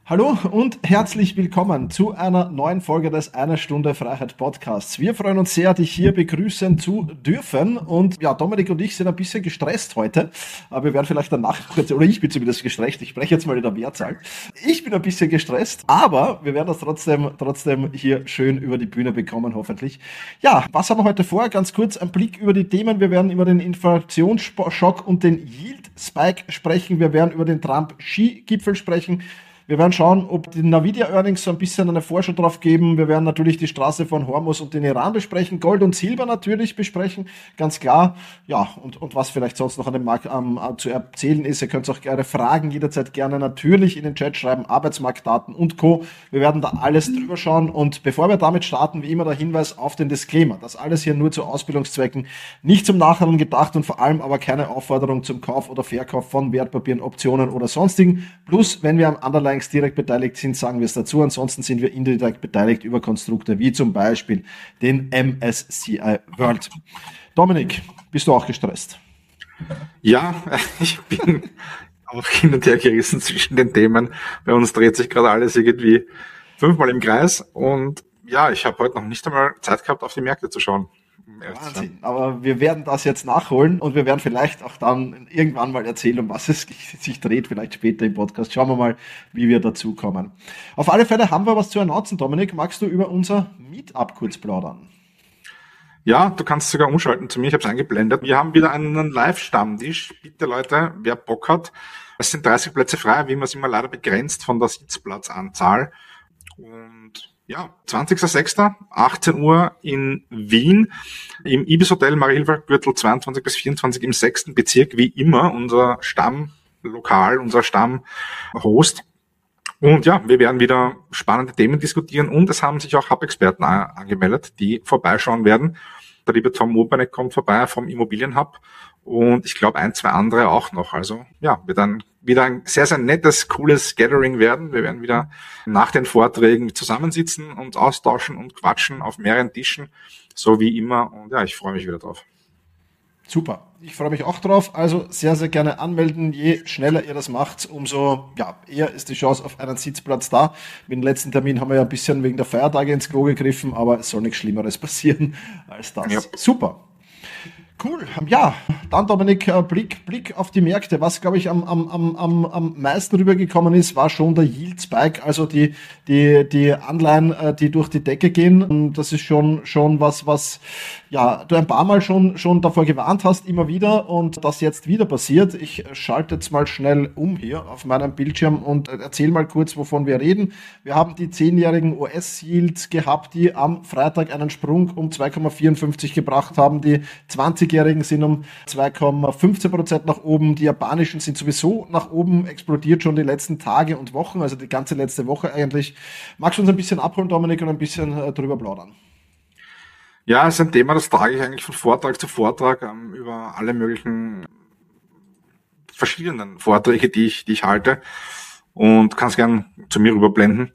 Hallo und herzlich willkommen zu einer neuen Folge des Eine Stunde Freiheit Podcasts. Wir freuen uns sehr, dich hier begrüßen zu dürfen. Und ja, Dominik und ich sind ein bisschen gestresst heute. Aber wir werden vielleicht danach, oder ich bin zumindest gestresst, ich spreche jetzt mal in der Mehrzahl. Ich bin ein bisschen gestresst, aber wir werden das trotzdem hier schön über die Bühne bekommen, hoffentlich. Ja, was haben wir heute vor? Ganz kurz ein Blick über die Themen. Wir werden über den Inflationsschock und den Yield Spike sprechen. Wir werden über den Trump-Xi-Gipfel sprechen. Wir werden schauen, ob die Nvidia-Earnings so ein bisschen eine Vorschau drauf geben. Wir werden natürlich die Straße von Hormuz und den Iran besprechen, Gold und Silber natürlich besprechen, ganz klar. Ja, und was vielleicht sonst noch an dem Markt zu erzählen ist. Ihr könnt auch gerne Fragen jederzeit gerne natürlich in den Chat schreiben, Arbeitsmarktdaten und Co. Wir werden da alles drüber schauen. Und bevor wir damit starten, wie immer der Hinweis auf den Disclaimer. Das alles hier nur zu Ausbildungszwecken, nicht zum Nachhandeln gedacht und vor allem aber keine Aufforderung zum Kauf oder Verkauf von Wertpapieren, Optionen oder sonstigen. Plus, wenn wir am Underlying direkt beteiligt sind, sagen wir es dazu. Ansonsten sind wir indirekt beteiligt über Konstrukte wie zum Beispiel den MSCI World. Dominik, bist du auch gestresst? Ja, ich bin auch hin und her gerissen zwischen den Themen. Bei uns dreht sich gerade alles irgendwie 5-mal im Kreis und ja, ich habe heute noch nicht einmal Zeit gehabt, auf die Märkte zu schauen. Wahnsinn, aber wir werden das jetzt nachholen und wir werden vielleicht auch dann irgendwann mal erzählen, um was es sich dreht, vielleicht später im Podcast. Schauen wir mal, wie wir dazu kommen. Auf alle Fälle haben wir was zu announcen. Dominik, magst du über unser Meetup kurz plaudern? Ja, du kannst sogar umschalten zu mir, ich habe es eingeblendet. Wir haben wieder einen Live-Stammtisch. Bitte Leute, wer Bock hat, es sind 30 Plätze frei, wie immer ist immer leider begrenzt von der Sitzplatzanzahl. Und ja, 20.06., 18 Uhr in Wien, im Ibis Hotel Mariahilfer-Gürtel 22 bis 24 im 6. Bezirk, wie immer, unser Stammlokal, unser Stammhost. Und ja, wir werden wieder spannende Themen diskutieren und es haben sich auch Hub-Experten angemeldet, die vorbeischauen werden. Der liebe Tom Urbanek kommt vorbei vom Immobilienhub und ich glaube 1, 2 andere auch noch. Also ja, wird dann wieder ein sehr, sehr nettes, cooles Gathering werden. Wir werden wieder nach den Vorträgen zusammensitzen und austauschen und quatschen auf mehreren Tischen, so wie immer. Und ja, ich freue mich wieder drauf. Super, ich freue mich auch drauf. Also sehr, sehr gerne anmelden. Je schneller ihr das macht, umso eher ist die Chance auf einen Sitzplatz da. Mit dem letzten Termin haben wir ja ein bisschen wegen der Feiertage ins Klo gegriffen, aber es soll nichts Schlimmeres passieren als das. Ja. Super. Cool. Ja, dann Dominik, Blick auf die Märkte. Was, glaube ich, am meisten rübergekommen ist, war schon der Yield Spike, also die Anleihen, die durch die Decke gehen. Das ist schon was du ein paar Mal schon davor gewarnt hast, immer wieder, und das jetzt wieder passiert. Ich schalte jetzt mal schnell um hier auf meinem Bildschirm und erzähle mal kurz, wovon wir reden. Wir haben die 10-jährigen US-Yields gehabt, die am Freitag einen Sprung um 2,54 gebracht haben. Die 20-jährigen sind um 2,15% nach oben. Die japanischen sind sowieso nach oben explodiert schon die letzten Tage und Wochen, also die ganze letzte Woche eigentlich. Magst du uns ein bisschen abholen, Dominik, und ein bisschen drüber plaudern? Ja, es ist ein Thema, das trage ich eigentlich von Vortrag zu Vortrag über alle möglichen verschiedenen Vorträge, die ich halte, und kannst gern zu mir rüberblenden.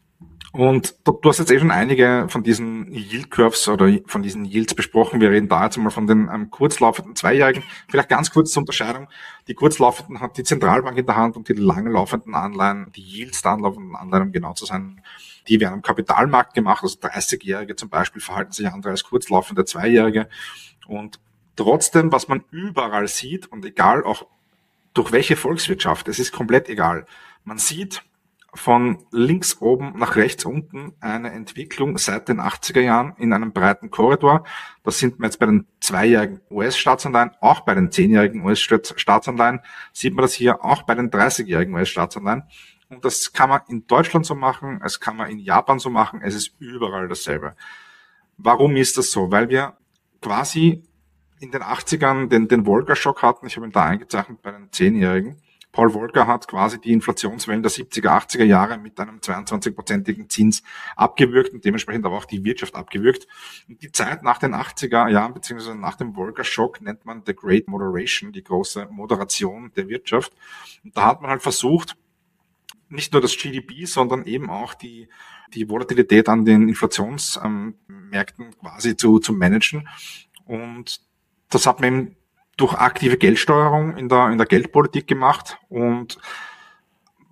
Und du hast jetzt schon einige von diesen Yield Curves oder von diesen Yields besprochen. Wir reden da jetzt mal von den kurzlaufenden Zweijährigen. Vielleicht ganz kurz zur Unterscheidung. Die kurzlaufenden hat die Zentralbank in der Hand und die langlaufenden Anleihen, die Yields der anlaufenden Anleihen, um genau zu sein, die werden am Kapitalmarkt gemacht. Also 30-Jährige zum Beispiel verhalten sich andere als kurzlaufende Zweijährige. Und trotzdem, was man überall sieht, und egal auch durch welche Volkswirtschaft, es ist komplett egal. Man sieht von links oben nach rechts unten eine Entwicklung seit den 80er Jahren in einem breiten Korridor. Das sind wir jetzt bei den 2-jährigen US-Staatsanleihen, auch bei den 10-jährigen US-Staatsanleihen, sieht man das hier auch bei den 30-jährigen US-Staatsanleihen. Und das kann man in Deutschland so machen, es kann man in Japan so machen, es ist überall dasselbe. Warum ist das so? Weil wir quasi in den 80ern den Volcker-Schock hatten. Ich habe ihn da eingezeichnet bei den 10-jährigen. Paul Volcker hat quasi die Inflationswellen der 70er, 80er Jahre mit einem 22-prozentigen Zins abgewürgt und dementsprechend aber auch die Wirtschaft abgewürgt. Und die Zeit nach den 80er Jahren beziehungsweise nach dem Volcker-Schock nennt man the Great Moderation, die große Moderation der Wirtschaft. Und da hat man halt versucht, nicht nur das GDP, sondern eben auch die Volatilität an den Inflationsmärkten quasi zu managen. Und das hat man eben durch aktive Geldsteuerung in der Geldpolitik gemacht. Und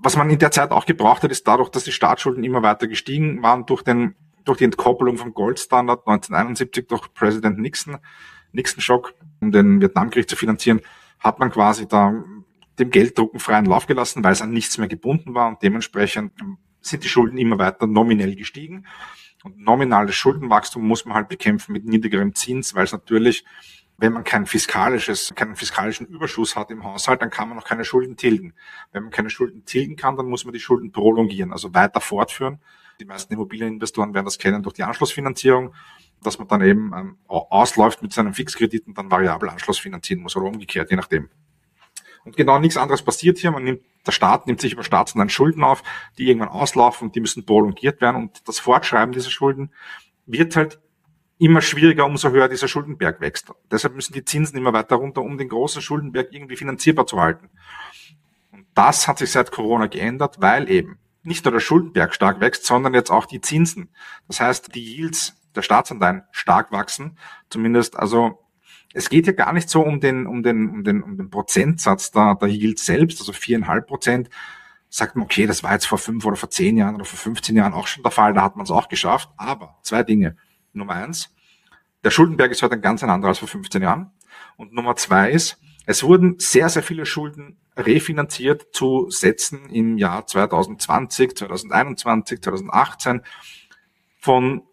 Was man in der Zeit auch gebraucht hat, ist dadurch, dass die Staatsschulden immer weiter gestiegen waren durch die Entkoppelung vom Goldstandard 1971 durch Präsident Nixon-Schock, um den Vietnamkrieg zu finanzieren, hat man quasi da dem Gelddrucken freien Lauf gelassen, weil es an nichts mehr gebunden war und dementsprechend sind die Schulden immer weiter nominell gestiegen. Und nominales Schuldenwachstum muss man halt bekämpfen mit niedrigerem Zins, weil es natürlich, wenn man keinen fiskalischen Überschuss hat im Haushalt, dann kann man auch keine Schulden tilgen. Wenn man keine Schulden tilgen kann, dann muss man die Schulden prolongieren, also weiter fortführen. Die meisten Immobilieninvestoren werden das kennen durch die Anschlussfinanzierung, dass man dann eben ausläuft mit seinem Fixkredit und dann variabel Anschluss finanzieren muss oder umgekehrt, je nachdem. Und genau nichts anderes passiert hier. Der Staat nimmt sich über Staatsanleihen Schulden auf, die irgendwann auslaufen und die müssen prolongiert werden. Und das Fortschreiben dieser Schulden wird halt immer schwieriger, umso höher dieser Schuldenberg wächst. Deshalb müssen die Zinsen immer weiter runter, um den großen Schuldenberg irgendwie finanzierbar zu halten. Und das hat sich seit Corona geändert, weil eben nicht nur der Schuldenberg stark wächst, sondern jetzt auch die Zinsen. Das heißt, die Yields der Staatsanleihen stark wachsen. Zumindest, also es geht ja gar nicht so um den Prozentsatz der Yields selbst, also 4,5%. Sagt man, okay, das war jetzt vor 5 oder vor 10 Jahren oder vor 15 Jahren auch schon der Fall, da hat man es auch geschafft. Aber 2 Dinge. Nummer 1, der Schuldenberg ist heute ein ganz anderer als vor 15 Jahren. Und Nummer 2 ist, es wurden sehr, sehr viele Schulden refinanziert zu Sätzen im Jahr 2020, 2021, 2018 von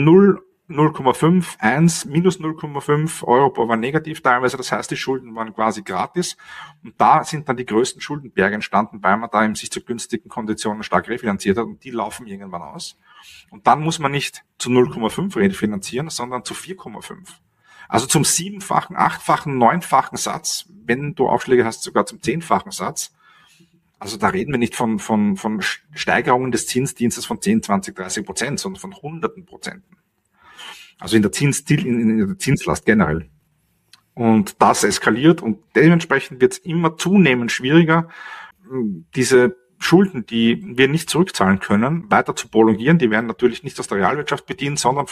0,5, 1, minus 0,5 Euro war negativ teilweise. Das heißt, die Schulden waren quasi gratis. Und da sind dann die größten Schuldenberge entstanden, weil man da eben sich zu günstigen Konditionen stark refinanziert hat und die laufen irgendwann aus. Und dann muss man nicht zu 0,5 refinanzieren, sondern zu 4,5. Also zum 7-fachen, 8-fachen, 9-fachen Satz, wenn du Aufschläge hast, sogar zum 10-fachen Satz. Also da reden wir nicht von Steigerungen des Zinsdienstes von 10, 20, 30%, sondern von Hunderten Prozenten. Also in der Zinslast generell. Und das eskaliert und dementsprechend wird es immer zunehmend schwieriger, diese Schulden, die wir nicht zurückzahlen können, weiter zu prolongieren. Die werden natürlich nicht aus der Realwirtschaft bedient, sondern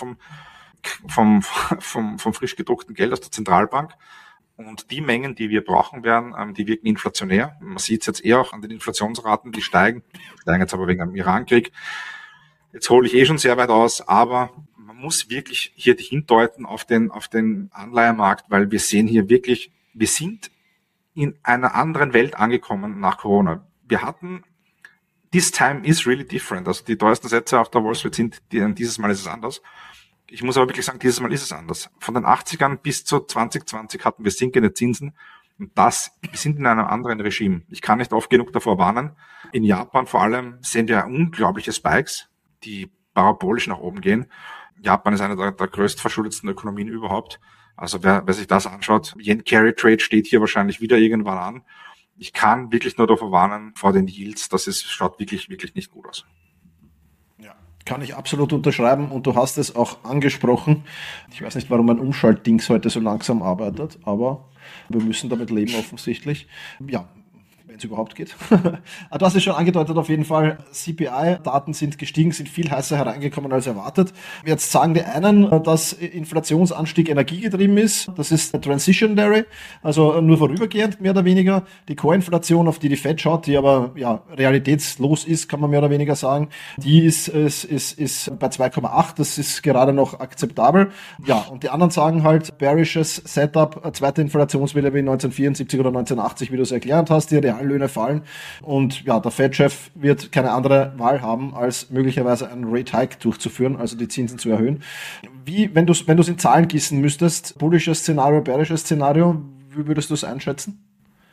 vom frisch gedruckten Geld aus der Zentralbank. Und die Mengen, die wir brauchen werden, die wirken inflationär. Man sieht es jetzt eher auch an den Inflationsraten, die steigen jetzt aber wegen dem Irankrieg. Jetzt hole ich schon sehr weit aus, aber man muss wirklich hier hindeuten auf den Anleihemarkt, weil wir sehen hier wirklich, wir sind in einer anderen Welt angekommen nach Corona. Wir hatten this time is really different. Also die teuersten Sätze auf der Wall Street sind, dieses Mal ist es anders. Ich muss aber wirklich sagen, dieses Mal ist es anders. Von den 80ern bis zu 2020 hatten wir sinkende Zinsen. Und wir sind in einem anderen Regime. Ich kann nicht oft genug davor warnen. In Japan vor allem sehen wir unglaubliche Spikes, die parabolisch nach oben gehen. Japan ist eine der größt verschuldetsten Ökonomien überhaupt. Also wer sich das anschaut, Yen-Carry-Trade steht hier wahrscheinlich wieder irgendwann an. Ich kann wirklich nur davor warnen, vor den Yields, schaut wirklich, wirklich nicht gut aus. Ja, kann ich absolut unterschreiben und du hast es auch angesprochen. Ich weiß nicht, warum mein Umschaltdings heute so langsam arbeitet, aber wir müssen damit leben offensichtlich. Ja, wenn es überhaupt geht. Du hast es schon angedeutet, auf jeden Fall, CPI-Daten sind gestiegen, sind viel heißer hereingekommen als erwartet. Jetzt sagen die einen, dass Inflationsanstieg energiegetrieben ist. Das ist transitionary, also nur vorübergehend mehr oder weniger. Die Core-Inflation, auf die Fed schaut, die aber ja realitätslos ist, kann man mehr oder weniger sagen, die ist bei 2,8. Das ist gerade noch akzeptabel. Ja, und die anderen sagen halt, bearishes Setup, zweite Inflationswelle wie 1974 oder 1980, wie du es erklärt hast, die Reallöhne fallen und ja, der Fed-Chef wird keine andere Wahl haben, als möglicherweise einen Rate-Hike durchzuführen, also die Zinsen zu erhöhen. Wie, wenn du es in Zahlen gießen müsstest, bullisches Szenario, bearisches Szenario, wie würdest du es einschätzen?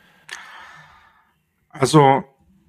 Also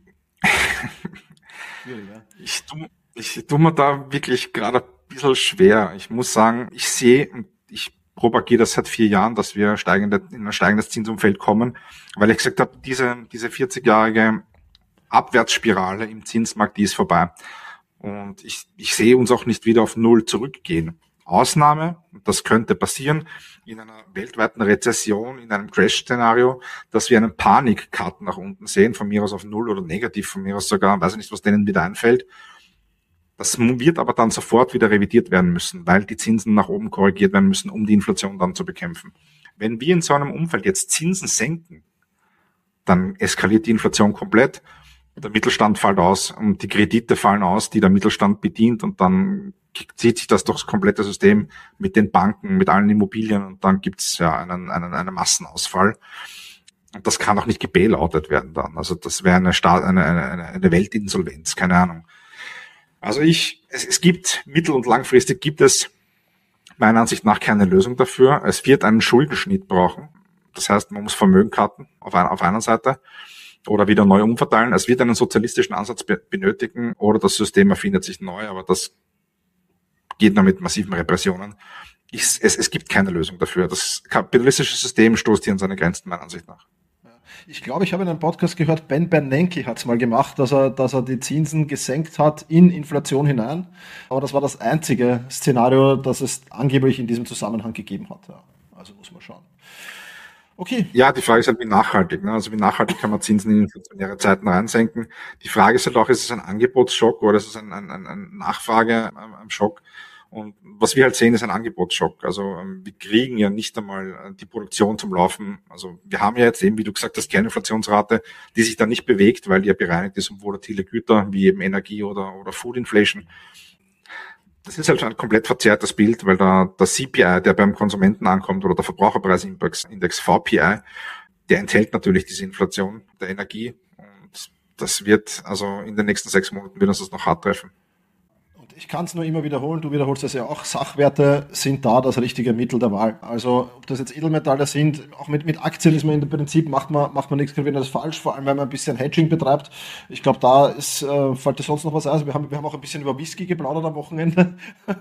ich tue mir da wirklich gerade ein bisschen schwer. Ich muss sagen, ich propagiere das seit 4 Jahren, dass wir in ein steigendes Zinsumfeld kommen, weil ich gesagt habe, diese 40-jährige Abwärtsspirale im Zinsmarkt, die ist vorbei. Und ich sehe uns auch nicht wieder auf Null zurückgehen. Ausnahme, das könnte passieren, in einer weltweiten Rezession, in einem Crash-Szenario, dass wir einen Panik-Cut nach unten sehen, von mir aus auf Null oder negativ, von mir aus sogar, weiß ich nicht, was denen wieder einfällt. Das wird aber dann sofort wieder revidiert werden müssen, weil die Zinsen nach oben korrigiert werden müssen, um die Inflation dann zu bekämpfen. Wenn wir in so einem Umfeld jetzt Zinsen senken, dann eskaliert die Inflation komplett der Mittelstand fällt aus und die Kredite fallen aus, die der Mittelstand bedient, und dann zieht sich das durchs komplette System mit den Banken, mit allen Immobilien, und dann gibt's ja einen Massenausfall. Und das kann auch nicht gebailoutet werden dann. Also das wäre eine Weltinsolvenz, keine Ahnung. Also es gibt mittel- und langfristig gibt es meiner Ansicht nach keine Lösung dafür. Es wird einen Schuldenschnitt brauchen. Das heißt, man muss Vermögen cutten auf einer Seite oder wieder neu umverteilen. Es wird einen sozialistischen Ansatz benötigen oder das System erfindet sich neu, aber das geht nur mit massiven Repressionen. Es gibt keine Lösung dafür. Das kapitalistische System stoßt hier an seine Grenzen, meiner Ansicht nach. Ich glaube, ich habe in einem Podcast gehört, Ben Bernanke hat es mal gemacht, dass er die Zinsen gesenkt hat in Inflation hinein. Aber das war das einzige Szenario, das es angeblich in diesem Zusammenhang gegeben hat. Ja, also muss man schauen. Okay. Ja, die Frage ist halt, wie nachhaltig. Ne? Also wie nachhaltig kann man Zinsen in inflationäre Zeiten reinsenken? Die Frage ist halt auch, ist es ein Angebotsschock oder ist es ein Nachfrageschock? Und was wir halt sehen, ist ein Angebotsschock. Also wir kriegen ja nicht einmal die Produktion zum Laufen. Also wir haben ja jetzt eben, wie du gesagt hast, Kerninflationsrate, die sich da nicht bewegt, weil die ja bereinigt ist um volatile Güter wie eben Energie oder Food Inflation. Das ist halt schon ein komplett verzerrtes Bild, weil der CPI, der beim Konsumenten ankommt, oder der Verbraucherpreisindex VPI, der enthält natürlich diese Inflation der Energie. Und das wird, also in den nächsten 6 Monaten wird uns das noch hart treffen. Ich kann es nur immer wiederholen, du wiederholst das ja auch, Sachwerte sind da das richtige Mittel der Wahl. Also ob das jetzt Edelmetalle sind, auch mit Aktien ist man im Prinzip, macht man nichts Gravierendes falsch, vor allem wenn man ein bisschen Hedging betreibt. Ich glaube, da fällt dir sonst noch was ein. Also wir haben auch ein bisschen über Whisky geplaudert am Wochenende.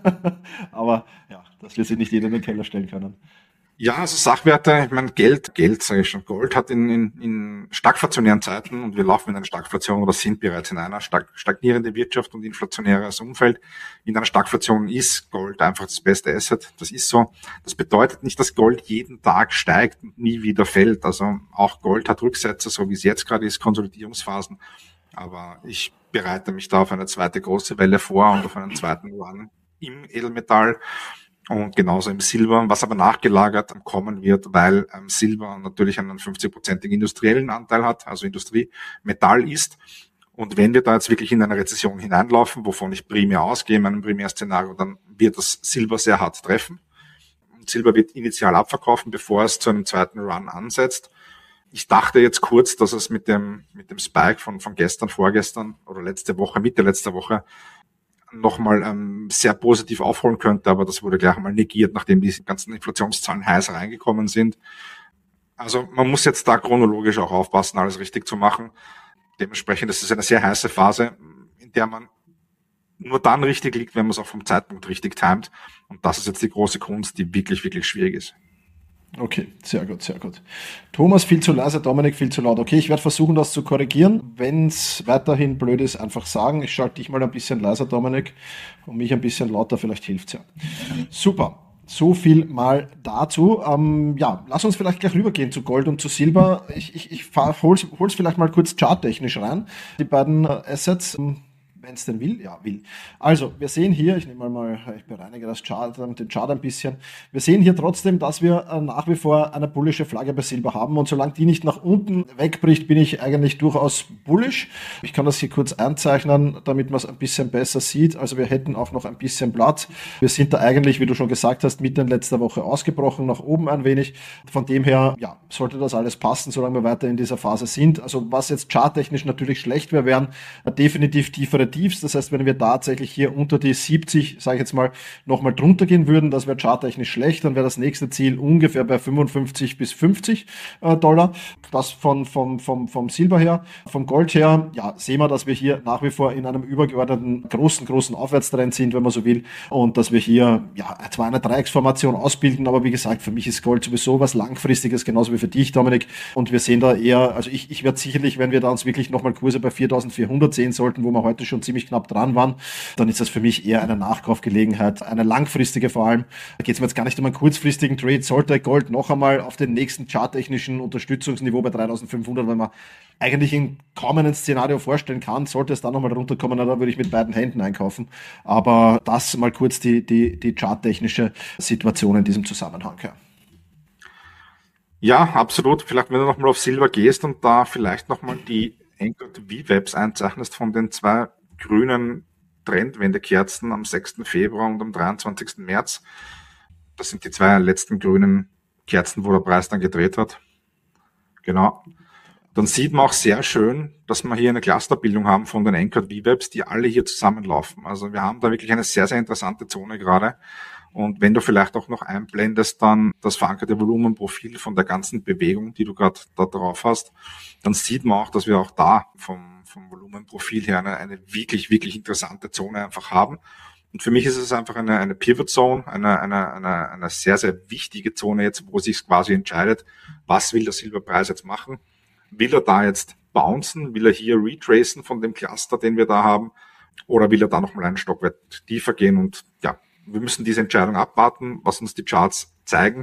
Aber ja, das wird sich nicht jeder in den Keller stellen können. Ja, also Sachwerte, ich meine Geld sage ich schon, Gold hat in stagflationären Zeiten, und wir laufen in einer Stagflation oder sind bereits in einer stagnierende Wirtschaft und inflationäres Umfeld. In einer Stagflation ist Gold einfach das beste Asset, das ist so. Das bedeutet nicht, dass Gold jeden Tag steigt und nie wieder fällt. Also auch Gold hat Rücksätze, so wie es jetzt gerade ist, Konsolidierungsphasen. Aber ich bereite mich da auf eine zweite große Welle vor und auf einen zweiten Run im Edelmetall. Und genauso im Silber, was aber nachgelagert kommen wird, weil Silber natürlich einen 50-prozentigen industriellen Anteil hat, also Industriemetall ist. Und wenn wir da jetzt wirklich in eine Rezession hineinlaufen, wovon ich primär ausgehe, in meinem Primärszenario, dann wird das Silber sehr hart treffen. Und Silber wird initial abverkaufen, bevor es zu einem zweiten Run ansetzt. Ich dachte jetzt kurz, dass es mit dem Spike von gestern, vorgestern oder Mitte letzter Woche nochmal sehr positiv aufholen könnte, aber das wurde gleich einmal negiert, nachdem die ganzen Inflationszahlen heiß reingekommen sind. Also man muss jetzt da chronologisch auch aufpassen, alles richtig zu machen. Dementsprechend ist es eine sehr heiße Phase, in der man nur dann richtig liegt, wenn man es auch vom Zeitpunkt richtig timet. Und das ist jetzt die große Kunst, die wirklich, wirklich schwierig ist. Okay, sehr gut, sehr gut. Thomas viel zu leise, Dominik viel zu laut. Okay, ich werde versuchen, das zu korrigieren. Wenn es weiterhin blöd ist, einfach sagen. Ich schalte dich mal ein bisschen leiser, Dominik, und mich ein bisschen lauter, vielleicht hilft's ja. Super. So viel mal dazu. Ja, lass uns vielleicht gleich rübergehen zu Gold und zu Silber. Ich hol's vielleicht mal kurz charttechnisch rein. Die beiden Assets. Wenn es denn will, ja, will. Also, wir sehen hier, ich bereinige den Chart ein bisschen. Wir sehen hier trotzdem, dass wir nach wie vor eine bullische Flagge bei Silber haben, und solange die nicht nach unten wegbricht, bin ich eigentlich durchaus bullish. Ich kann das hier kurz einzeichnen, damit man es ein bisschen besser sieht. Also wir hätten auch noch ein bisschen Platz. Wir sind da eigentlich, wie du schon gesagt hast, Mitte letzter Woche ausgebrochen, nach oben ein wenig. Von dem her, ja, sollte das alles passen, solange wir weiter in dieser Phase sind. Also was jetzt charttechnisch natürlich schlecht wäre, wären definitiv tiefere Tiefs. Das heißt, wenn wir tatsächlich hier unter die 70, sage ich jetzt mal, nochmal drunter gehen würden, das wäre charttechnisch schlecht, dann wäre das nächste Ziel ungefähr bei 55 bis 50 Dollar. Das vom Silber her. Vom Gold her, ja, sehen wir, dass wir hier nach wie vor in einem übergeordneten großen Aufwärtstrend sind, wenn man so will, und dass wir hier ja zwar eine Dreiecksformation ausbilden, aber wie gesagt, für mich ist Gold sowieso was Langfristiges, genauso wie für dich, Dominik, und wir sehen da eher, also ich werde sicherlich, wenn wir da uns wirklich nochmal Kurse bei 4.400 sehen sollten, wo wir heute schon ziemlich knapp dran waren, dann ist das für mich eher eine Nachkaufgelegenheit, eine langfristige vor allem. Da geht es mir jetzt gar nicht um einen kurzfristigen Trade. Sollte Gold noch einmal auf den nächsten charttechnischen Unterstützungsniveau bei 3.500, weil man eigentlich in kaum einem Szenario vorstellen kann, sollte es dann nochmal runterkommen, da würde ich mit beiden Händen einkaufen. Aber das mal kurz die charttechnische Situation in diesem Zusammenhang. Ja, absolut. Vielleicht, wenn du nochmal auf Silber gehst und da vielleicht nochmal die Anchored V-Webs einzeichnest von den 2 grünen Trendwendekerzen am 6. Februar und am 23. März. Das sind die 2 letzten grünen Kerzen, wo der Preis dann gedreht hat. Genau. Dann sieht man auch sehr schön, dass wir hier eine Clusterbildung haben von den Anchored V-Webs, die alle hier zusammenlaufen. Also wir haben da wirklich eine sehr, sehr interessante Zone gerade. Und wenn du vielleicht auch noch einblendest, dann das verankerte Volumenprofil von der ganzen Bewegung, die du gerade da drauf hast, dann sieht man auch, dass wir auch da vom Volumenprofil her eine wirklich, wirklich interessante Zone einfach haben. Und für mich ist es einfach eine Pivot Zone, eine sehr, sehr wichtige Zone jetzt, wo sich quasi entscheidet, was will der Silberpreis jetzt machen? Will er da jetzt bouncen? Will er hier retracen von dem Cluster, den wir da haben? Oder will er da nochmal einen Stockwerk tiefer gehen? Und ja, wir müssen diese Entscheidung abwarten, was uns die Charts zeigen.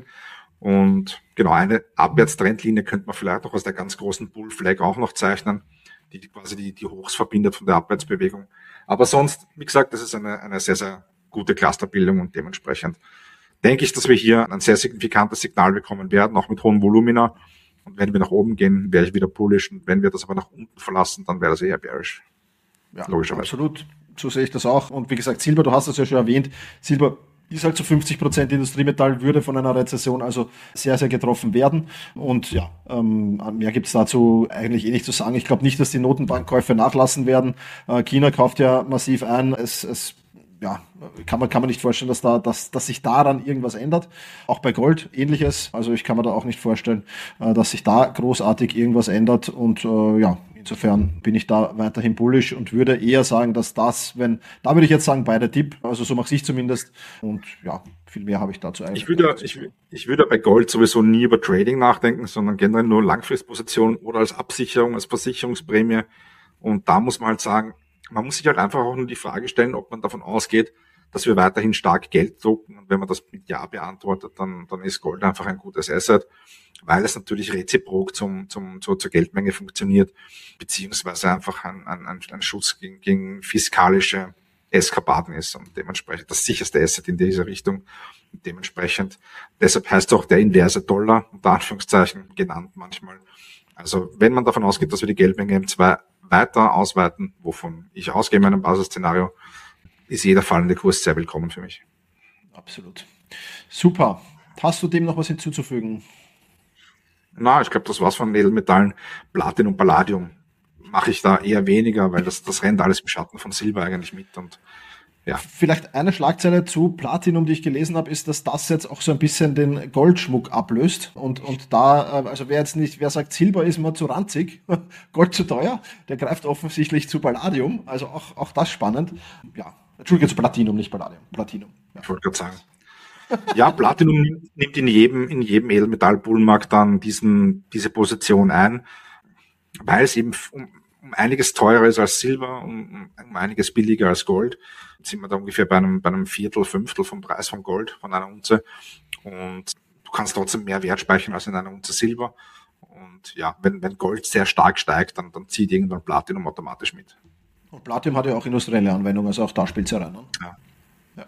Und genau, eine Abwärtstrendlinie könnte man vielleicht auch aus der ganz großen Bull Flag auch noch zeichnen, die quasi die Hochs verbindet von der Abwärtsbewegung. Aber sonst, wie gesagt, das ist eine sehr, sehr gute Clusterbildung und dementsprechend denke ich, dass wir hier ein sehr signifikantes Signal bekommen werden, auch mit hohen Volumina. Und wenn wir nach oben gehen, wäre ich wieder bullish. Und wenn wir das aber nach unten verlassen, dann wäre das eher bearish. Ja, logischerweise. Absolut. So sehe ich das auch. Und wie gesagt, Silber, du hast es ja schon erwähnt, Silber ist halt zu 50% Industriemetall, würde von einer Rezession also sehr, sehr getroffen werden. Und ja, mehr gibt's dazu eigentlich nicht zu sagen. Ich glaube nicht, dass die Notenbankkäufe nachlassen werden. China kauft ja massiv ein. Ja, kann man nicht vorstellen, dass sich daran irgendwas ändert. Auch bei Gold ähnliches. Also ich kann mir da auch nicht vorstellen, dass sich da großartig irgendwas ändert. Und ja, insofern bin ich da weiterhin bullish und würde eher sagen, dass da würde ich jetzt sagen, beide Tipp. Also so mache ich zumindest. Und ja, viel mehr habe ich dazu eigentlich. Ich würde bei Gold sowieso nie über Trading nachdenken, sondern generell nur Langfristposition oder als Absicherung, als Versicherungsprämie. Und da muss man halt sagen, man muss sich halt einfach auch nur die Frage stellen, ob man davon ausgeht, dass wir weiterhin stark Geld drucken. Und wenn man das mit Ja beantwortet, dann ist Gold einfach ein gutes Asset, weil es natürlich reziprok zur Geldmenge funktioniert, beziehungsweise einfach ein Schutz gegen fiskalische Eskapaden ist und dementsprechend das sicherste Asset in dieser Richtung. Und dementsprechend, deshalb heißt auch der inverse Dollar, unter Anführungszeichen, genannt manchmal. Also wenn man davon ausgeht, dass wir die Geldmenge M2 weiter ausweiten, wovon ich ausgehe in meinem Basisszenario, ist jeder fallende Kurs sehr willkommen für mich. Absolut. Super. Hast du dem noch was hinzuzufügen? Na, ich glaube, das war's von Edelmetallen. Platin und Palladium mache ich da eher weniger, weil das rennt alles im Schatten von Silber eigentlich mit und ja. Vielleicht eine Schlagzeile zu Platinum, die ich gelesen habe, ist, dass das jetzt auch so ein bisschen den Goldschmuck ablöst. Und da, also wer sagt, Silber ist mal zu ranzig, Gold zu teuer, der greift offensichtlich zu Palladium. Also auch das spannend. Ja, Entschuldige, zu Platinum, nicht Palladium. Platinum. Ja. Ich wollte gerade sagen. Ja, Platinum nimmt in jedem Edelmetall-Bullenmarkt dann diese Position ein, weil es eben um einiges teurer ist als Silber, um einiges billiger als Gold. Jetzt sind wir da ungefähr bei einem Fünftel vom Preis von Gold, von einer Unze. Und du kannst trotzdem mehr Wert speichern als in einer Unze Silber. Und ja, wenn Gold sehr stark steigt, dann zieht irgendwann Platinum automatisch mit. Und Platinum hat ja auch industrielle Anwendung, also auch da spielt es ja rein. Ne? Ja.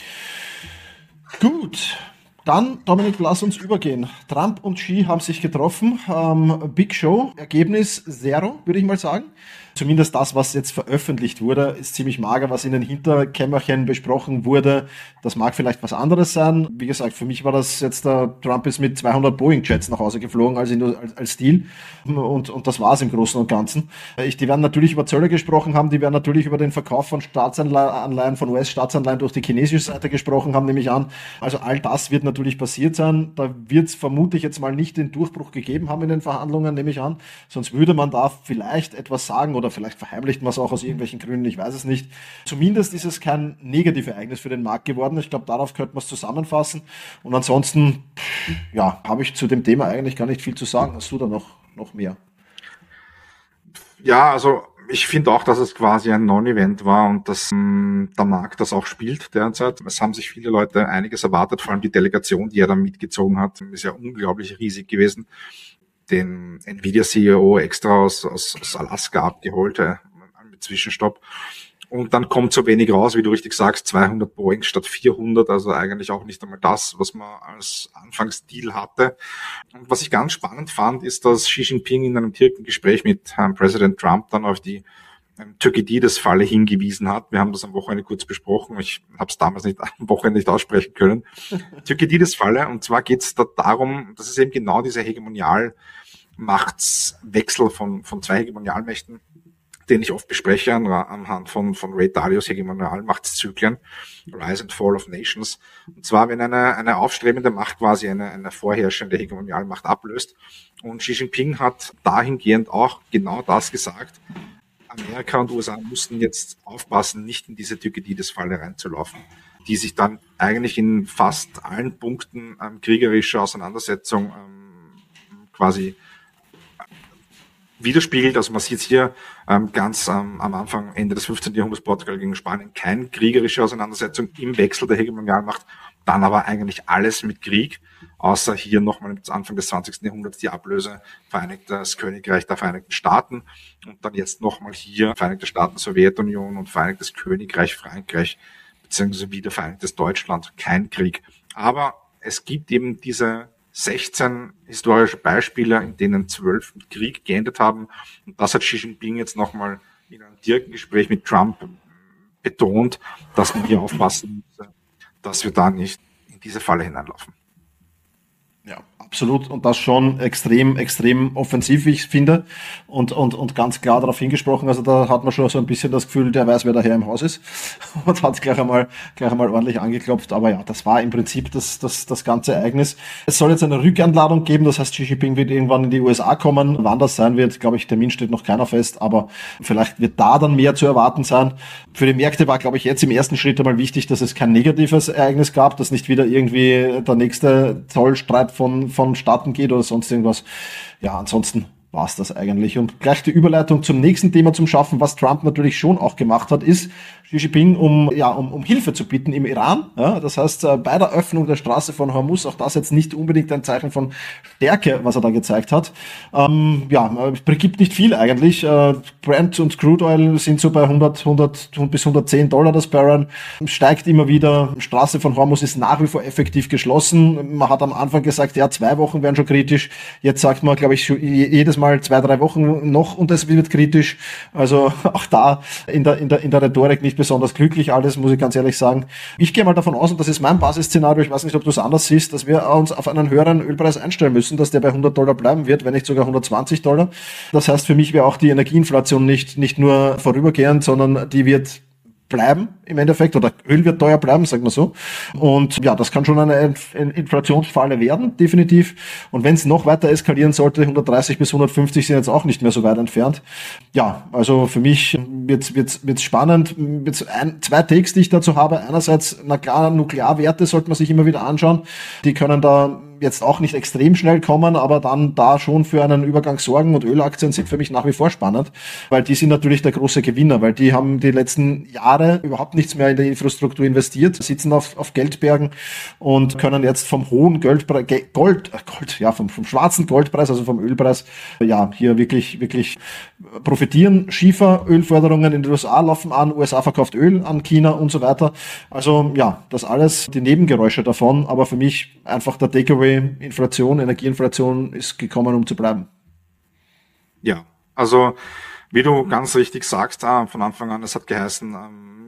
Gut. Dann, Dominik, lass uns übergehen. Trump und Xi haben sich getroffen. Big Show, Ergebnis Zero, würde ich mal sagen. Zumindest das, was jetzt veröffentlicht wurde, ist ziemlich mager, was in den Hinterkämmerchen besprochen wurde. Das mag vielleicht was anderes sein. Wie gesagt, für mich war das jetzt, Trump ist mit 200 Boeing-Jets nach Hause geflogen als Deal. Und das war's im Großen und Ganzen. Die werden natürlich über Zölle gesprochen haben, die werden natürlich über den Verkauf von Staatsanleihen, von US-Staatsanleihen durch die chinesische Seite gesprochen haben, nehme ich an. Also all das wird natürlich passiert sein. Da wird es vermutlich jetzt mal nicht den Durchbruch gegeben haben in den Verhandlungen, nehme ich an. Sonst würde man da vielleicht etwas sagen oder vielleicht verheimlicht man es auch aus irgendwelchen Gründen, ich weiß es nicht. Zumindest ist es kein Negativereignis für den Markt geworden. Ich glaube, darauf könnte man es zusammenfassen. Und ansonsten, ja, habe ich zu dem Thema eigentlich gar nicht viel zu sagen. Hast du da noch mehr? Ja, also ich finde auch, dass es quasi ein Non-Event war und dass der Markt das auch spielt derzeit. Es haben sich viele Leute einiges erwartet, vor allem die Delegation, die er dann mitgezogen hat, ist ja unglaublich riesig gewesen. Den Nvidia-CEO extra aus Alaska abgeholt, mit Zwischenstopp. Und dann kommt so wenig raus, wie du richtig sagst, 200 Boeing statt 400, also eigentlich auch nicht einmal das, was man als Anfangsdeal hatte. Und was ich ganz spannend fand, ist, dass Xi Jinping in einem direkten Gespräch mit Herrn Präsident Trump dann auf die Thukydides-Falle hingewiesen hat. Wir haben das am Wochenende kurz besprochen. Ich habe es damals am Wochenende nicht aussprechen können. Thukydides-Falle, und zwar geht es da darum, dass es eben genau dieser Hegemonialmachtswechsel von zwei Hegemonialmächten, den ich oft bespreche anhand von Ray Dalios Hegemonialmachtszyklen, Rise and Fall of Nations. Und zwar, wenn eine aufstrebende Macht quasi eine vorherrschende Hegemonialmacht ablöst. Und Xi Jinping hat dahingehend auch genau das gesagt. Amerika und USA mussten jetzt aufpassen, nicht in diese Thukydides-Falle reinzulaufen, die sich dann eigentlich in fast allen Punkten kriegerischer Auseinandersetzung quasi widerspiegelt. Also man sieht hier ganz am Anfang, Ende des 15. Jahrhunderts, Portugal gegen Spanien, keine kriegerische Auseinandersetzung im Wechsel der Hegemonialmacht, dann aber eigentlich alles mit Krieg, außer hier nochmal Anfang des 20. Jahrhunderts die Ablöse Vereinigtes Königreich der Vereinigten Staaten und dann jetzt nochmal hier Vereinigte Staaten, Sowjetunion und Vereinigtes Königreich Frankreich, beziehungsweise wieder Vereinigtes Deutschland, kein Krieg. Aber es gibt eben diese 16 historische Beispiele, in denen 12 mit Krieg geendet haben. Und das hat Xi Jinping jetzt nochmal in einem direkten Gespräch mit Trump betont, dass man hier aufpassen muss, dass wir da nicht in diese Falle hineinlaufen. Ja, absolut. Und das schon extrem, extrem offensiv, wie ich finde. Und ganz klar darauf hingesprochen. Also da hat man schon so ein bisschen das Gefühl, der weiß, wer der Herr im Haus ist. Und hat gleich einmal ordentlich angeklopft. Aber ja, das war im Prinzip das ganze Ereignis. Es soll jetzt eine Rückeinladung geben. Das heißt, Xi Jinping wird irgendwann in die USA kommen. Wann das sein wird, glaube ich, Termin steht noch keiner fest. Aber vielleicht wird da dann mehr zu erwarten sein. Für die Märkte war, glaube ich, jetzt im ersten Schritt einmal wichtig, dass es kein negatives Ereignis gab, dass nicht wieder irgendwie der nächste Zollstreit vonstatten geht oder sonst irgendwas. Ja, ansonsten war es das eigentlich. Und gleich die Überleitung zum nächsten Thema zum Schaffen, was Trump natürlich schon auch gemacht hat, ist Xi Jinping um Hilfe zu bitten im Iran. Ja, das heißt, bei der Öffnung der Straße von Hormuz, auch das jetzt nicht unbedingt ein Zeichen von Stärke, was er da gezeigt hat. Gibt nicht viel eigentlich. Brent und Crude Oil sind so bei 100 bis $110 das Barrel. Steigt immer wieder. Straße von Hormuz ist nach wie vor effektiv geschlossen. Man hat am Anfang gesagt, ja, 2 Wochen wären schon kritisch. Jetzt sagt man, glaube ich, jedes Mal 2-3 Wochen noch und es wird kritisch. Also auch da in der Rhetorik nicht besonders glücklich alles, muss ich ganz ehrlich sagen. Ich gehe mal davon aus, und das ist mein Basisszenario, ich weiß nicht, ob du es anders siehst, dass wir uns auf einen höheren Ölpreis einstellen müssen, dass der bei $100 bleiben wird, wenn nicht sogar $120. Das heißt, für mich wäre auch die Energieinflation nicht nur vorübergehend, sondern die wird bleiben im Endeffekt, oder Öl wird teuer bleiben, sagen wir so. Und ja, das kann schon eine Inflationsfalle werden, definitiv. Und wenn es noch weiter eskalieren sollte, 130 bis 150 sind jetzt auch nicht mehr so weit entfernt. Ja, also für mich wird's spannend. Jetzt 2 Takes, die ich dazu habe. Einerseits, na klar, Nuklearwerte sollte man sich immer wieder anschauen. Die können da jetzt auch nicht extrem schnell kommen, aber dann da schon für einen Übergang sorgen, und Ölaktien sind für mich nach wie vor spannend, weil die sind natürlich der große Gewinner, weil die haben die letzten Jahre überhaupt nichts mehr in die Infrastruktur investiert, sitzen auf Geldbergen und können jetzt vom hohen vom schwarzen Goldpreis, also vom Ölpreis, ja, hier wirklich profitieren. Schieferölförderungen in den USA laufen an, USA verkauft Öl an China und so weiter. Also ja, das alles die Nebengeräusche davon, aber für mich einfach der Takeaway: Inflation, Energieinflation ist gekommen, um zu bleiben. Ja, also wie du ganz richtig sagst, von Anfang an, es hat geheißen,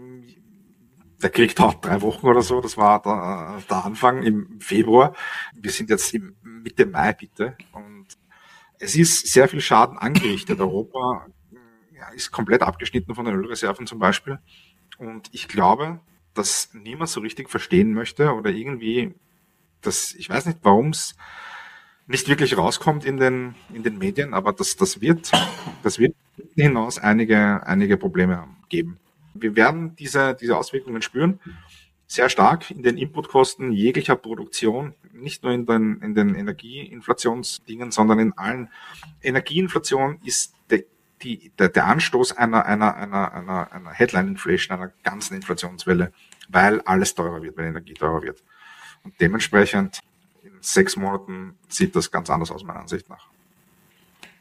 der Krieg dauert 3 Wochen oder so, das war der Anfang im Februar. Wir sind jetzt im Mitte Mai, bitte. Und es ist sehr viel Schaden angerichtet. Europa ist komplett abgeschnitten von den Ölreserven zum Beispiel. Und ich glaube, dass niemand so richtig verstehen möchte oder irgendwie ich weiß nicht, warum es nicht wirklich rauskommt in den Medien, aber das wird hinaus einige Probleme geben. Wir werden diese Auswirkungen spüren, sehr stark in den Inputkosten jeglicher Produktion, nicht nur in den Energieinflationsdingen, sondern in allen. Energieinflation ist der Anstoß einer Headline Inflation, einer ganzen Inflationswelle, weil alles teurer wird, weil Energie teurer wird. Und dementsprechend in 6 Monaten sieht das ganz anders aus, meiner Ansicht nach.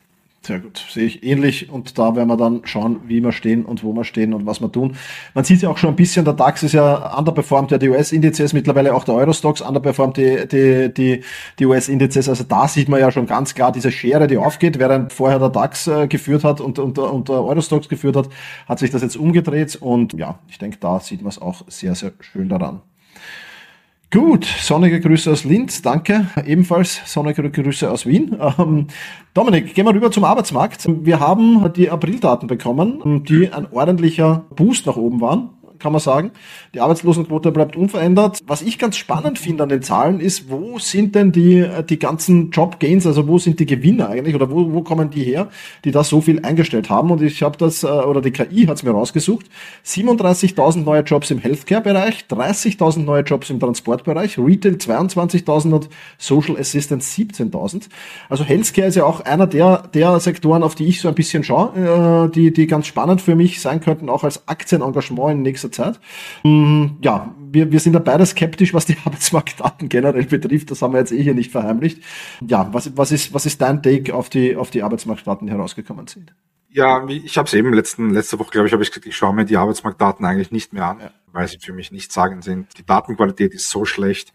Sehr gut, sehe ich ähnlich und da werden wir dann schauen, wie wir stehen und wo wir stehen und was wir tun. Man sieht ja auch schon ein bisschen, der DAX ist ja underperformt, ja die US-Indizes, mittlerweile auch der Eurostoxx underperformt die US-Indizes, also da sieht man ja schon ganz klar diese Schere, die aufgeht, während vorher der DAX geführt hat und der Eurostoxx geführt hat sich das jetzt umgedreht und ja, ich denke, da sieht man es auch sehr, sehr schön daran. Gut, sonnige Grüße aus Linz, danke. Ebenfalls sonnige Grüße aus Wien. Dominik, gehen wir rüber zum Arbeitsmarkt. Wir haben die Aprildaten bekommen, die ein ordentlicher Boost nach oben waren, kann man sagen. Die Arbeitslosenquote bleibt unverändert. Was ich ganz spannend finde an den Zahlen ist, wo sind denn die ganzen Jobgains, also wo sind die Gewinner eigentlich oder wo kommen die her, die da so viel eingestellt haben? Und ich habe das, oder die KI hat es mir rausgesucht, 37.000 neue Jobs im Healthcare-Bereich, 30.000 neue Jobs im Transportbereich, Retail 22.000 und Social Assistance 17.000. Also Healthcare ist ja auch einer der Sektoren, auf die ich so ein bisschen schaue, die ganz spannend für mich sein könnten, auch als Aktienengagement in nächster Zeit. Ja, wir sind da beide skeptisch, was die Arbeitsmarktdaten generell betrifft. Das haben wir jetzt hier nicht verheimlicht. Ja, was ist dein Take auf die Arbeitsmarktdaten, die herausgekommen sind? Ja, ich habe es eben letzte Woche, glaube ich, habe ich gesagt, ich schaue mir die Arbeitsmarktdaten eigentlich nicht mehr an, weil sie für mich nichtssagend sind. Die Datenqualität ist so schlecht.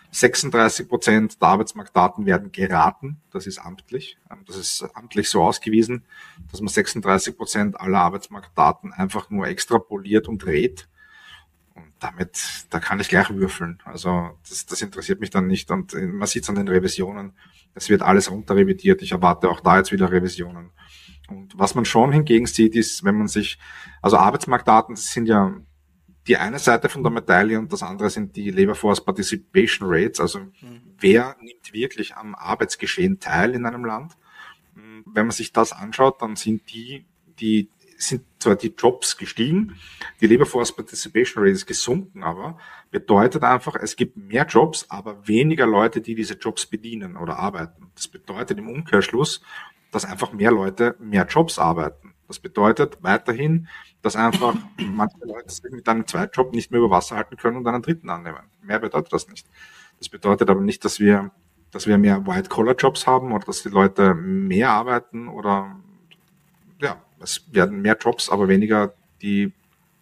36% der Arbeitsmarktdaten werden geraten. Das ist amtlich. Das ist amtlich so ausgewiesen, dass man 36% aller Arbeitsmarktdaten einfach nur extrapoliert und dreht. Und damit, da kann ich gleich würfeln. Also das interessiert mich dann nicht. Und man sieht es an den Revisionen. Es wird alles runterrevidiert. Ich erwarte auch da jetzt wieder Revisionen. Und was man schon hingegen sieht, ist, wenn man sich, also Arbeitsmarktdaten, das sind ja die eine Seite von der Medaille und das andere sind die Labor Force Participation Rates, also wer nimmt wirklich am Arbeitsgeschehen teil in einem Land. Wenn man sich das anschaut, dann sind sind zwar die Jobs gestiegen, die Labor Force Participation Rate ist gesunken, aber bedeutet einfach, es gibt mehr Jobs, aber weniger Leute, die diese Jobs bedienen oder arbeiten. Das bedeutet im Umkehrschluss, dass einfach mehr Leute mehr Jobs arbeiten. Das bedeutet weiterhin, dass einfach manche Leute sich mit einem Zweitjob nicht mehr über Wasser halten können und einen dritten annehmen. Mehr bedeutet das nicht. Das bedeutet aber nicht, dass wir mehr White-Collar-Jobs haben oder dass die Leute mehr arbeiten oder ja, es werden mehr Jobs, aber weniger die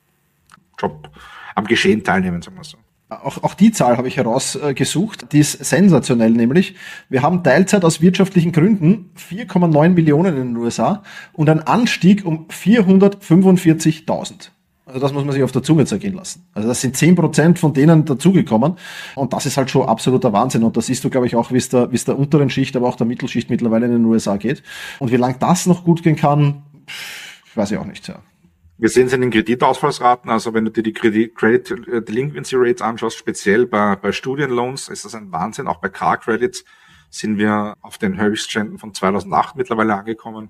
Job am Geschehen teilnehmen, sagen wir so. Auch die Zahl habe ich herausgesucht, die ist sensationell, nämlich wir haben Teilzeit aus wirtschaftlichen Gründen 4,9 Millionen in den USA und ein Anstieg um 445.000. Also das muss man sich auf der Zunge zergehen lassen. Also das sind 10% von denen dazugekommen und das ist halt schon absoluter Wahnsinn und da siehst du, glaube ich, auch, wie es der unteren Schicht, aber auch der Mittelschicht mittlerweile in den USA geht. Und wie lang das noch gut gehen kann, weiß ich auch nicht, ja. Wir sehen es in den Kreditausfallsraten, also wenn du dir die Credit Delinquency Rates anschaust, speziell bei Studienloans, ist das ein Wahnsinn. Auch bei Car Credits sind wir auf den Höchstständen von 2008 mittlerweile angekommen.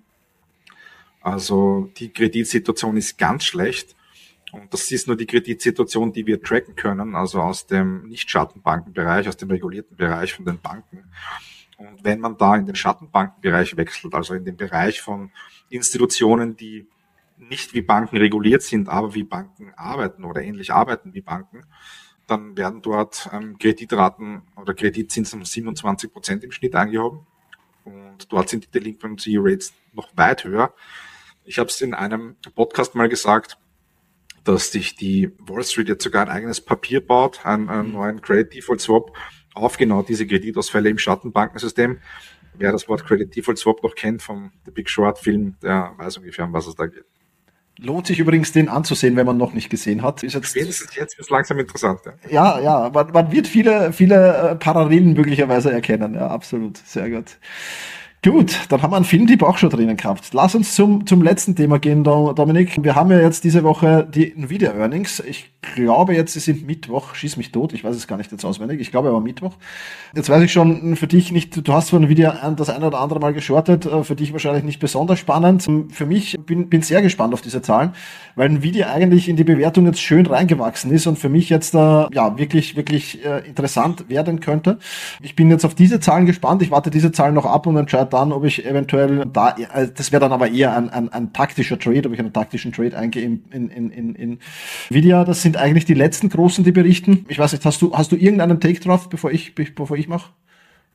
Also die Kreditsituation ist ganz schlecht und das ist nur die Kreditsituation, die wir tracken können, also aus dem Nicht-Schattenbankenbereich, aus dem regulierten Bereich von den Banken. Und wenn man da in den Schattenbankenbereich wechselt, also in den Bereich von Institutionen, die nicht wie Banken reguliert sind, aber wie Banken arbeiten oder ähnlich arbeiten wie Banken, dann werden dort Kreditraten oder Kreditzinsen um 27% im Schnitt angehoben. Und dort sind die Delinquency Rates noch weit höher. Ich habe es in einem Podcast mal gesagt, dass sich die Wall Street jetzt sogar ein eigenes Papier baut, einen neuen Credit Default Swap auf genau diese Kreditausfälle im Schattenbankensystem. Wer das Wort Credit Default Swap noch kennt vom The Big Short Film, der weiß ungefähr, um was es da geht. Lohnt sich übrigens, den anzusehen, wenn man noch nicht gesehen hat. Spätestens jetzt wird es langsam interessant. Ja, man wird viele Parallelen möglicherweise erkennen. Ja, absolut. Sehr gut. Gut, dann haben wir einen Filmtipp auch schon drinnen gehabt. Lass uns zum letzten Thema gehen, Dominik. Wir haben ja jetzt diese Woche die Nvidia Earnings. Ich glaube jetzt, sie sind Mittwoch. Schieß mich tot. Ich weiß es gar nicht jetzt auswendig. Ich glaube aber Mittwoch. Jetzt weiß ich schon für dich nicht, du hast von Nvidia das eine oder andere Mal geschortet. Für dich wahrscheinlich nicht besonders spannend. Für mich bin sehr gespannt auf diese Zahlen, weil Nvidia eigentlich in die Bewertung jetzt schön reingewachsen ist und für mich jetzt wirklich interessant werden könnte. Ich bin jetzt auf diese Zahlen gespannt. Ich warte diese Zahlen noch ab und entscheide dann, ob ich eventuell das wäre dann aber eher ein taktischer Trade, ob ich einen taktischen Trade eingehe in Nvidia. Das sind eigentlich die letzten großen, die berichten. Ich weiß nicht, hast du irgendeinen Take drauf, bevor ich mache?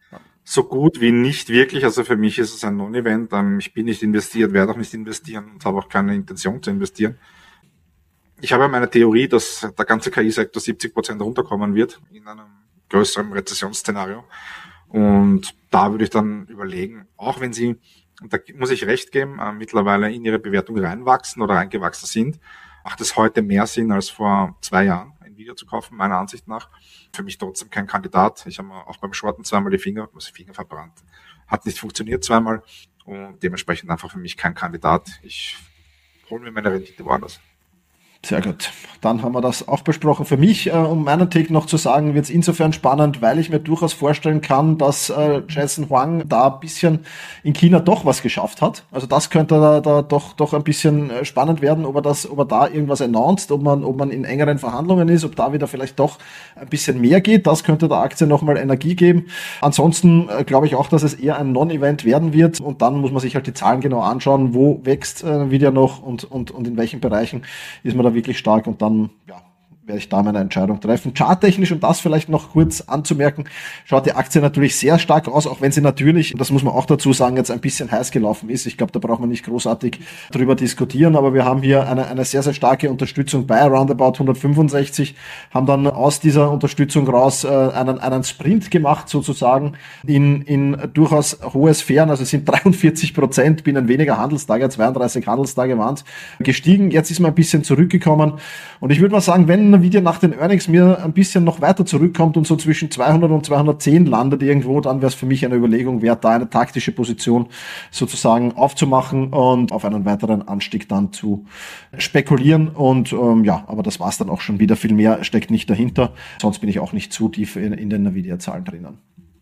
so gut wie nicht wirklich. Also für mich ist es ein Non-Event. Ich bin nicht investiert, werde auch nicht investieren und habe auch keine Intention zu investieren. Ich habe meine Theorie, dass der ganze KI-Sektor 70% runterkommen wird in einem größeren Rezessionsszenario. Und da würde ich dann überlegen, auch wenn sie, und da muss ich recht geben, mittlerweile in ihre Bewertung reinwachsen oder reingewachsen sind, macht es heute mehr Sinn als vor 2 Jahren, Nvidia zu kaufen, meiner Ansicht nach. Für mich trotzdem kein Kandidat. Ich habe mir auch beim Shorten zweimal die Finger verbrannt. Hat nicht funktioniert zweimal und dementsprechend einfach für mich kein Kandidat. Ich hole mir meine Rendite woanders. Sehr gut. Dann haben wir das auch besprochen. Für mich, um meinen Take noch zu sagen, wird es insofern spannend, weil ich mir durchaus vorstellen kann, dass Jensen Huang da ein bisschen in China doch was geschafft hat. Also das könnte da doch ein bisschen spannend werden, ob er da irgendwas announced, ob man in engeren Verhandlungen ist, ob da wieder vielleicht doch ein bisschen mehr geht. Das könnte der Aktie nochmal Energie geben. Ansonsten glaube ich auch, dass es eher ein Non-Event werden wird und dann muss man sich halt die Zahlen genau anschauen, wo wächst Nvidia noch und in welchen Bereichen ist man da wirklich stark und dann, werde ich da meine Entscheidung treffen. Charttechnisch, um das vielleicht noch kurz anzumerken, schaut die Aktie natürlich sehr stark aus, auch wenn sie natürlich, das muss man auch dazu sagen, jetzt ein bisschen heiß gelaufen ist. Ich glaube, da braucht man nicht großartig drüber diskutieren, aber wir haben hier eine sehr, sehr starke Unterstützung bei roundabout 165, haben dann aus dieser Unterstützung raus einen Sprint gemacht, sozusagen, in durchaus hohe Sphären, also es sind 43%, binnen weniger Handelstage, 32 Handelstage waren es, gestiegen. Jetzt ist man ein bisschen zurückgekommen und ich würde mal sagen, wenn Nvidia nach den Earnings mir ein bisschen noch weiter zurückkommt und so zwischen 200 und 210 landet irgendwo, dann wäre es für mich eine Überlegung wert, da eine taktische Position sozusagen aufzumachen und auf einen weiteren Anstieg dann zu spekulieren. Und aber das war's dann auch schon wieder. Viel mehr steckt nicht dahinter. Sonst bin ich auch nicht zu tief in den Nvidia-Zahlen drinnen.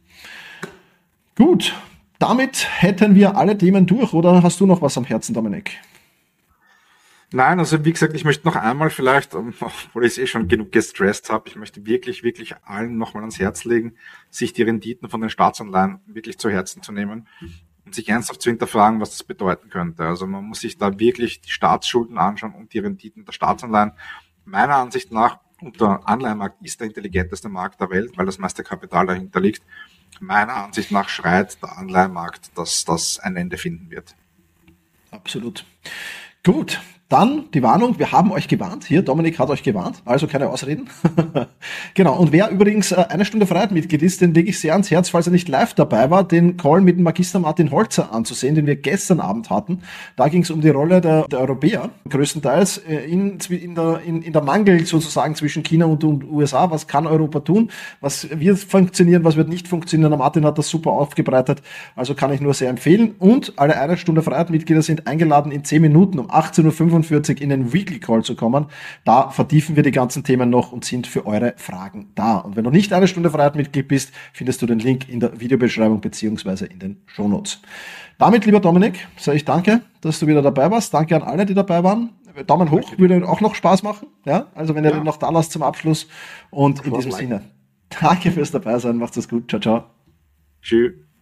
Gut, damit hätten wir alle Themen durch. Oder hast du noch was am Herzen, Dominik? Nein, also wie gesagt, ich möchte noch einmal vielleicht, obwohl ich es schon genug gestresst habe, ich möchte wirklich, wirklich allen nochmal ans Herz legen, sich die Renditen von den Staatsanleihen wirklich zu Herzen zu nehmen und sich ernsthaft zu hinterfragen, was das bedeuten könnte. Also man muss sich da wirklich die Staatsschulden anschauen und die Renditen der Staatsanleihen. Meiner Ansicht nach, und der Anleihenmarkt ist der intelligenteste Markt der Welt, weil das meiste Kapital dahinter liegt. Meiner Ansicht nach schreit der Anleihenmarkt, dass das ein Ende finden wird. Absolut. Gut. Dann die Warnung, wir haben euch gewarnt. Hier, Dominik hat euch gewarnt, also keine Ausreden. Genau, und wer übrigens eine Stunde Freiheit Mitglied ist, den lege ich sehr ans Herz, falls er nicht live dabei war, den Call mit dem Magister Martin Holzer anzusehen, den wir gestern Abend hatten. Da ging es um die Rolle der Europäer, größtenteils in der Mangel sozusagen zwischen China und USA. Was kann Europa tun? Was wird funktionieren, was wird nicht funktionieren? Der Martin hat das super aufgebreitet, also kann ich nur sehr empfehlen. Und alle eine Stunde Freiheit Mitglieder sind eingeladen, in 10 Minuten um 18:45 Uhr in den Weekly Call zu kommen. Da vertiefen wir die ganzen Themen noch und sind für eure Fragen da. Und wenn du nicht eine Stunde Freiheit Mitglied bist, findest du den Link in der Videobeschreibung beziehungsweise in den Shownotes. Damit, lieber Dominik, sage ich danke, dass du wieder dabei warst. Danke an alle, die dabei waren. Daumen hoch, würde auch noch Spaß machen. Ja, also wenn ihr den noch da lasst zum Abschluss. Und in diesem Sinne, danke fürs Dabeisein. Macht's es gut. Ciao, ciao. Tschüss.